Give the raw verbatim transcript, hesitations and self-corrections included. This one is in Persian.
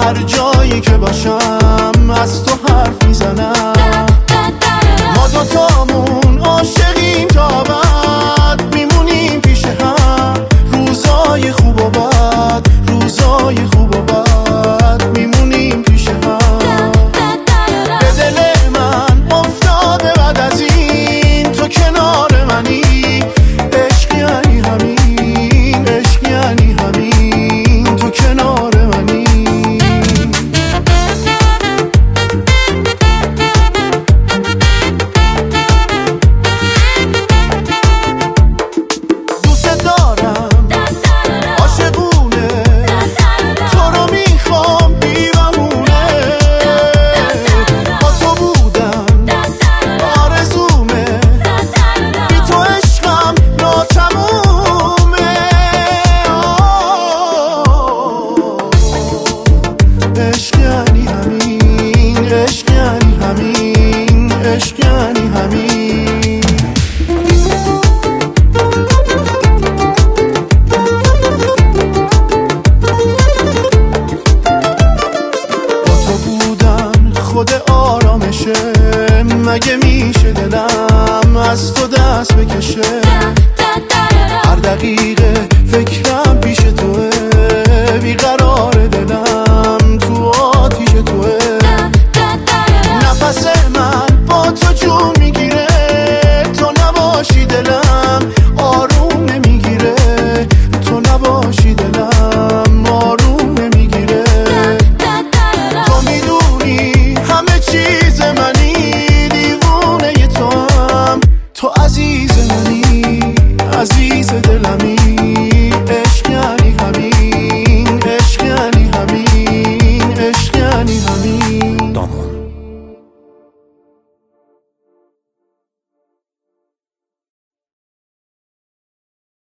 هر جایی که باشم از تو حرف میزنم. ما دوتامون عاشقیم تا ابد، میمونیم پیش هم روزای خوب و بد، روزای خوب و بد میمونیم پیش هم. به دل من افتاده بعد از این تو کنار منی، عشق یعنی همین، عشق یعنی همین، تو کنار منی. دوست دارم عاشقونه، تو رو میخوام بی بهونه، با تو بودن آرزومه، بی تو عشقم ناتمومه. عشق یعنی همین، عشق یعنی همین، عشق یعنی همین. با تو بودن خود آرامشه، مگه میشه دلم از تو دست بکشه؟ هر دقیقه